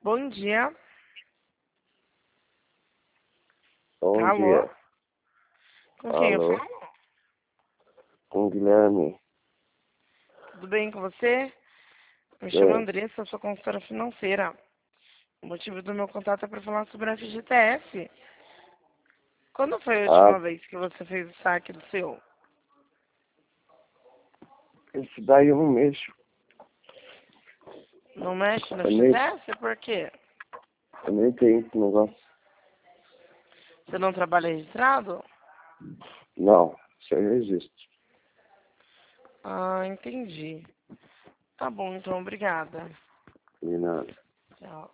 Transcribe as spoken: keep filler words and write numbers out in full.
Bom dia. Bom Alô? dia. Com quem eu Alô? falo? Com o Guilherme. Tudo bem com você? Me chamo Bem, Andressa, sou consultora financeira. O motivo do meu contato é para falar sobre a F G T F. Quando foi a ah, última vez que você fez o saque do seu? esse daí eu não mexo. Não mexe no Eu nem, F G T F? Por quê? eu nem tenho esse negócio. Você não trabalha registrado? Não, isso aí não existe. Ah, entendi. Tá bom, então, obrigada. Nem nada. Tchau.